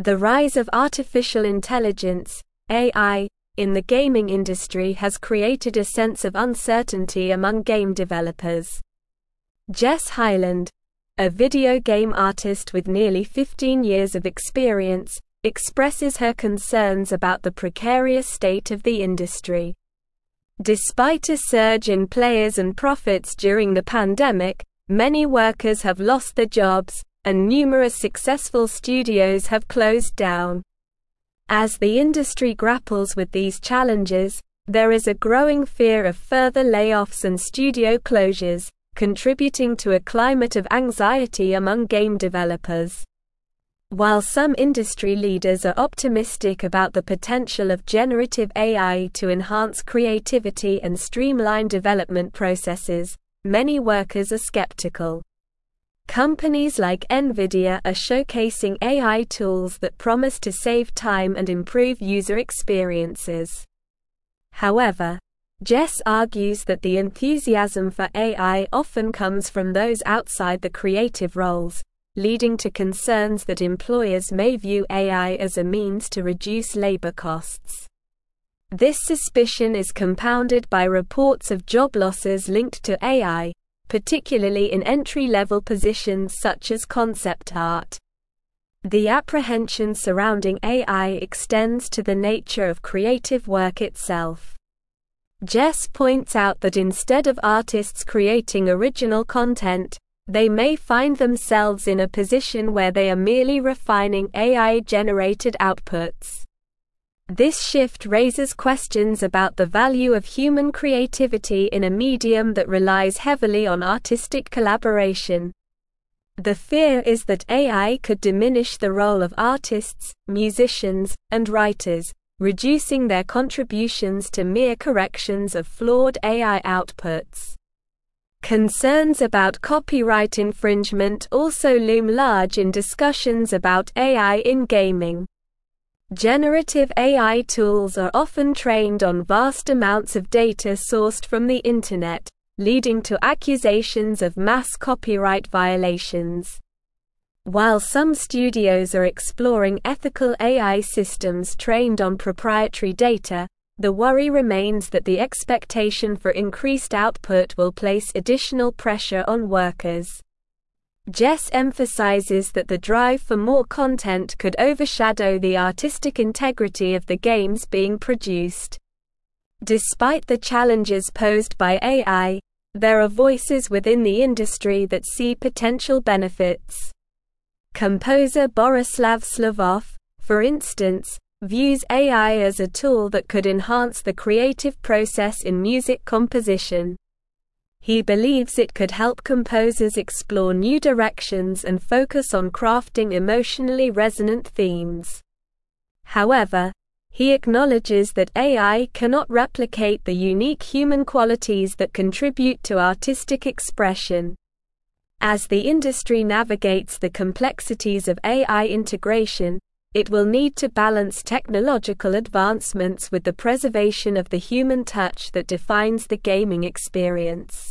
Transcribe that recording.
The rise of artificial intelligence, AI, in the gaming industry has created a sense of uncertainty among game developers. Jess Hyland, a video game artist with nearly 15 years of experience, expresses her concerns about the precarious state of the industry. Despite a surge in players and profits during the pandemic, many workers have lost their jobs, and numerous successful studios have closed down. As the industry grapples with these challenges, there is a growing fear of further layoffs and studio closures, contributing to a climate of anxiety among game developers. While some industry leaders are optimistic about the potential of generative AI to enhance creativity and streamline development processes, many workers are skeptical. Companies like NVIDIA are showcasing AI tools that promise to save time and improve user experiences. However, Jess argues that the enthusiasm for AI often comes from those outside the creative roles, leading to concerns that employers may view AI as a means to reduce labor costs. This suspicion is compounded by reports of job losses linked to AI, particularly in entry-level positions such as concept art. The apprehension surrounding AI extends to the nature of creative work itself. Jess points out that instead of artists creating original content, they may find themselves in a position where they are merely refining AI-generated outputs. This shift raises questions about the value of human creativity in a medium that relies heavily on artistic collaboration. The fear is that AI could diminish the role of artists, musicians, and writers, reducing their contributions to mere corrections of flawed AI outputs. Concerns about copyright infringement also loom large in discussions about AI in gaming. Generative AI tools are often trained on vast amounts of data sourced from the Internet, leading to accusations of mass copyright violations. While some studios are exploring ethical AI systems trained on proprietary data, the worry remains that the expectation for increased output will place additional pressure on workers. Jess emphasizes that the drive for more content could overshadow the artistic integrity of the games being produced. Despite the challenges posed by AI, there are voices within the industry that see potential benefits. Composer Borislav Slavov, for instance, views AI as a tool that could enhance the creative process in music composition. He believes it could help composers explore new directions and focus on crafting emotionally resonant themes. However, he acknowledges that AI cannot replicate the unique human qualities that contribute to artistic expression. As the industry navigates the complexities of AI integration, it will need to balance technological advancements with the preservation of the human touch that defines the gaming experience.